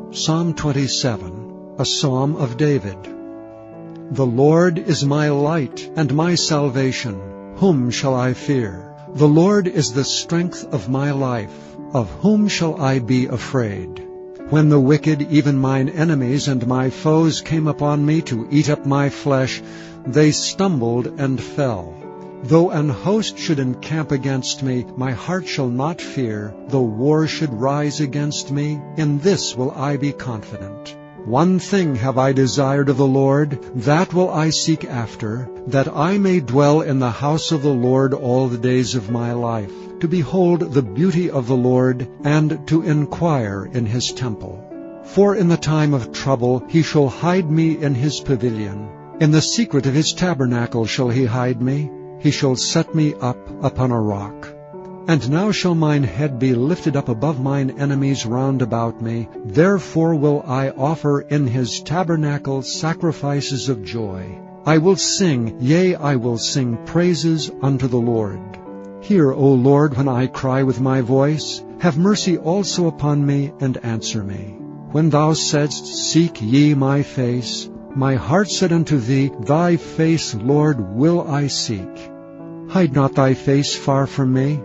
Psalm 27, a psalm of David. The Lord is my light and my salvation. Whom shall I fear? The Lord is the strength of my life. Of whom shall I be afraid? When the wicked, even mine enemies and my foes, came upon me to eat up my flesh, they stumbled and fell. Though an host should encamp against me, my heart shall not fear. Though war should rise against me, in this will I be confident. One thing have I desired of the Lord, that will I seek after, that I may dwell in the house of the Lord all the days of my life, to behold the beauty of the Lord, and to inquire in his temple. For in the time of trouble he shall hide me in his pavilion. In the secret of his tabernacle shall he hide me. He shall set me up upon a rock. And now shall mine head be lifted up above mine enemies round about me. Therefore will I offer in his tabernacle sacrifices of joy. I will sing, yea, I will sing praises unto the Lord. Hear, O Lord, when I cry with my voice. Have mercy also upon me, and answer me. When thou saidst, Seek ye my face, my heart said unto thee, Thy face, Lord, will I seek. Hide not thy face far from me.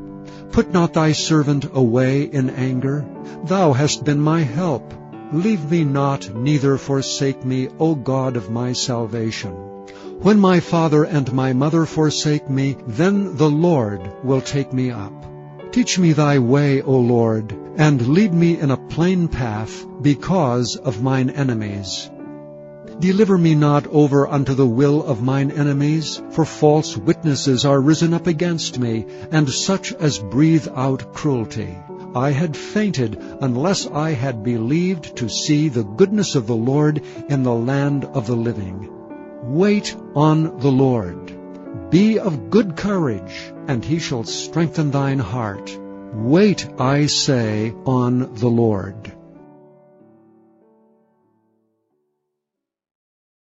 Put not thy servant away in anger. Thou hast been my help. Leave me not, neither forsake me, O God of my salvation. When my father and my mother forsake me, then the Lord will take me up. Teach me thy way, O Lord, and lead me in a plain path because of mine enemies. Deliver me not over unto the will of mine enemies, for false witnesses are risen up against me, and such as breathe out cruelty. I had fainted unless I had believed to see the goodness of the Lord in the land of the living. Wait on the Lord. Be of good courage, and he shall strengthen thine heart. Wait, I say, on the Lord.